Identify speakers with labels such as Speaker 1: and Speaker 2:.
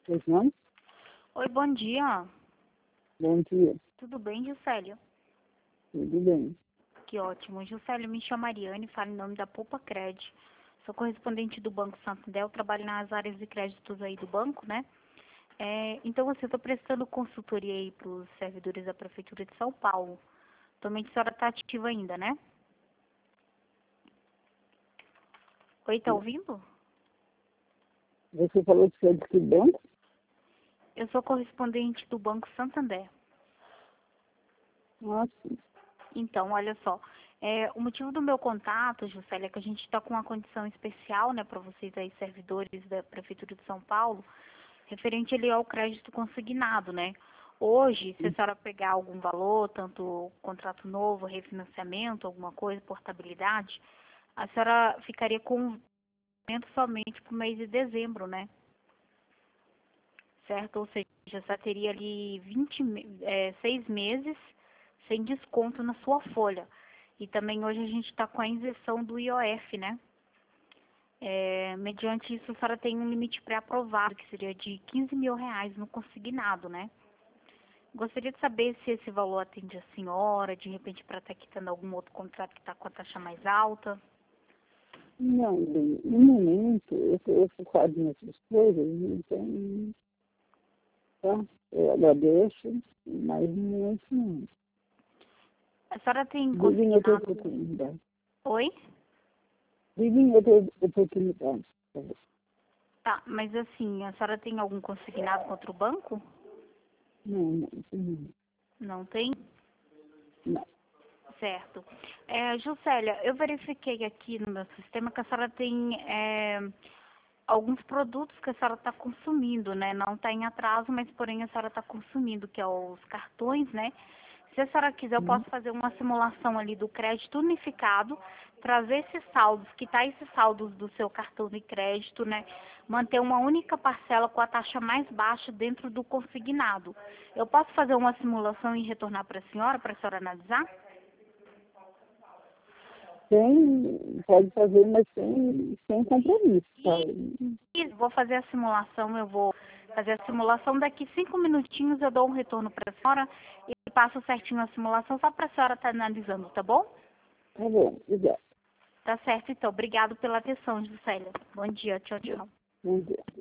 Speaker 1: Pois não?
Speaker 2: Oi, bom dia.
Speaker 1: Bom dia.
Speaker 2: Tudo bem, Juscelio?
Speaker 1: Tudo bem.
Speaker 2: Que ótimo. Juscelio, me chamo Mariane, falo em nome da Poupa Cred. Sou correspondente do Banco Santander, eu trabalho nas áreas de créditos aí do banco, né? Então, você está prestando consultoria aí para os servidores da Prefeitura de São Paulo. Atualmente a senhora está ativa ainda, né? Oi, tá ouvindo?
Speaker 1: Você falou que você é de que banco?
Speaker 2: Eu sou correspondente do Banco Santander.
Speaker 1: Nossa.
Speaker 2: Então, olha só, o motivo do meu contato, Juscelia, é que a gente está com uma condição especial, né, para vocês aí, servidores da Prefeitura de São Paulo, referente ali ao crédito consignado, né? Hoje, se a senhora pegar algum valor, tanto contrato novo, refinanciamento, alguma coisa, portabilidade, a senhora ficaria com somente para o mês de dezembro, né? Certo? Ou seja, já teria ali 6 meses sem desconto na sua folha. E também hoje a gente está com a isenção do IOF, né? Mediante isso, a senhora tem um limite pré-aprovado, que seria de R$ 15.000 no consignado, né? Gostaria de saber se esse valor atende a senhora, de repente para estar quitando algum outro contrato que está com a taxa mais alta.
Speaker 1: Não, bem, no momento, eu estou focado nessas coisas, então, tá? Eu agradeço, mas no momento não.
Speaker 2: A senhora tem
Speaker 1: Vive em outra
Speaker 2: consignado...
Speaker 1: oportunidade.
Speaker 2: Oi?
Speaker 1: Vive em outra oportunidade.
Speaker 2: Tá, mas assim, a senhora tem algum consignado contra o banco?
Speaker 1: Não, não, isso não.
Speaker 2: Não tem?
Speaker 1: Não.
Speaker 2: Certo. Juscelia, eu verifiquei aqui no meu sistema que a senhora tem alguns produtos que a senhora está consumindo, né? Não está em atraso, mas porém a senhora está consumindo, que é os cartões, né? Se a senhora quiser, eu posso fazer uma simulação ali do crédito unificado, trazer esses saldos, quitar esses saldos do seu cartão de crédito, né? Manter uma única parcela com a taxa mais baixa dentro do consignado. Eu posso fazer uma simulação e retornar para a senhora analisar?
Speaker 1: Pode fazer, mas sem compromisso, tá?
Speaker 2: Vou fazer a simulação, eu vou fazer a simulação. Daqui 5 minutinhos eu dou um retorno para a senhora e passo certinho a simulação só para a senhora estar analisando, tá bom?
Speaker 1: Tá bom, obrigado.
Speaker 2: Tá certo, então. Obrigado pela atenção, Juscelia. Bom dia, tchau, tchau.
Speaker 1: Bom dia.